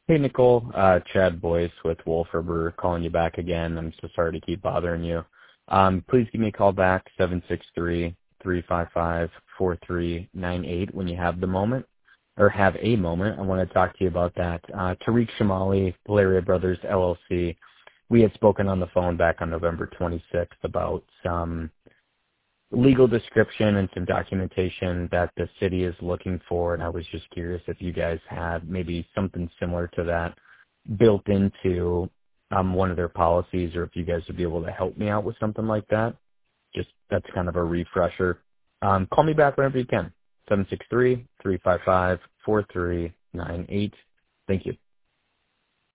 Hey, Nicole. Chad Boyce with Wolferber calling you back again. I'm so sorry to keep bothering you. Please give me a call back, 763-355-4398 when you have the moment, or have a moment. I want to talk to you about that. Tariq Shamali, Valeria Brothers, LLC. We had spoken on the phone back on November 26th about some legal description and some documentation that the city is looking for, and I was just curious if you guys had maybe something similar to that built into one of their policies, or if you guys would be able to help me out with something like that. Just that's kind of a refresher. Call me back whenever you can. 763-355-4398. Thank you.